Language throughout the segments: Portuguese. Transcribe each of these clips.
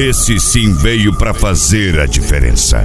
Esse sim veio pra fazer a diferença.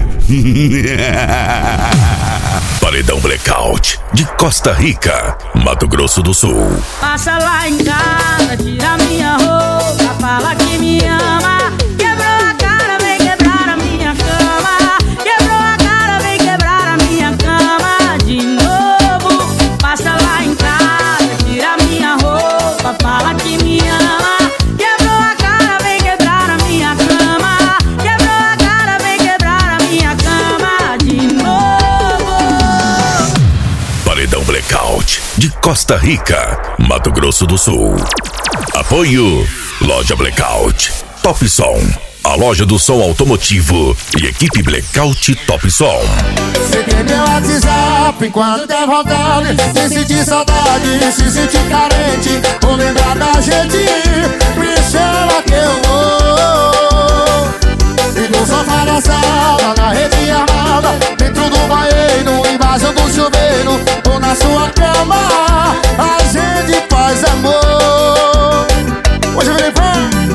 Paredão Blackout de Costa Rica, Mato Grosso do Sul. Passa lá em casa, tira minha roupa, fala que me ama. Quebrou a cara, vem quebrar a minha cama. Quebrou a cara, vem quebrar a minha cama de novo. Passa lá em casa, tira minha roupa, fala que me ama. Quebrou a cara, vem quebrar a minha cama. Quebrou a cara, vem quebrar a minha cama de novo. Paredão Blackout de Costa Rica, Mato Grosso do Sul. Apoio Loja Blackout, Top Som, a loja do som automotivo e equipe Blackout Top Som. Você tem meu WhatsApp enquanto der vontade. Se sentir saudade, se sentir carente, ou lembrar da gente, me chama que eu vou. E no sofá da sala, na rede armada, dentro do banheiro, embaixo do chuveiro, ou na sua cama, a gente faz amor. Hoje eu virei fã.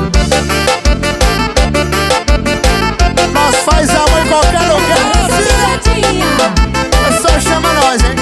Nós faz amor em qualquer lugar. É só chamar nós, hein?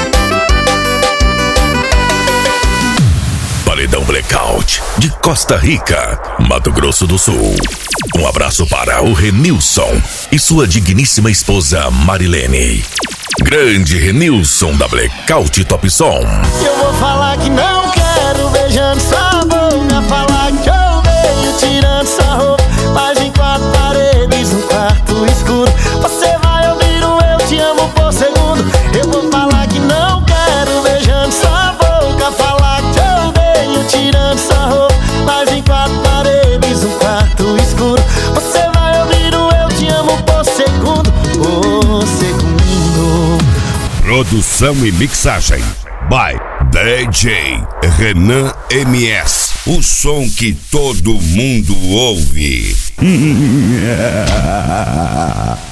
Paredão Blackout de Costa Rica, Mato Grosso do Sul. Um abraço para o Renilson e sua digníssima esposa Marilene. Grande Renilson da Blackout Top Som. Eu vou falar que não quero, beijando sua boca. Falar que eu venho tirando sua roupa, mas em quatro paredes, no quarto escuro, você vai ouvir o eu te amo por segundo. Eu vou falar que não quero, beijando sua boca. Falar que eu venho tirando sua roupa, mas em quatro paredes, no quarto escuro, você vai ouvir o eu te amo por segundo. Por segundo. Produção e mixagem by DJ Renan MS. O som que todo mundo ouve.